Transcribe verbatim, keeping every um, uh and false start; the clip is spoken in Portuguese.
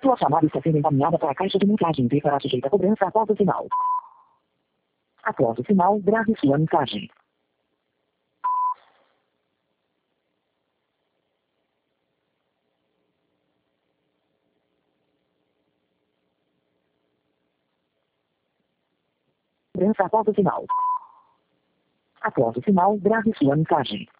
Sua chamada está sendo encaminhada para a caixa de mensagem e será sujeita a cobrança após o sinal. Após o sinal, grave sua mensagem. Cobrança após o sinal. Após o sinal, grave sua mensagem.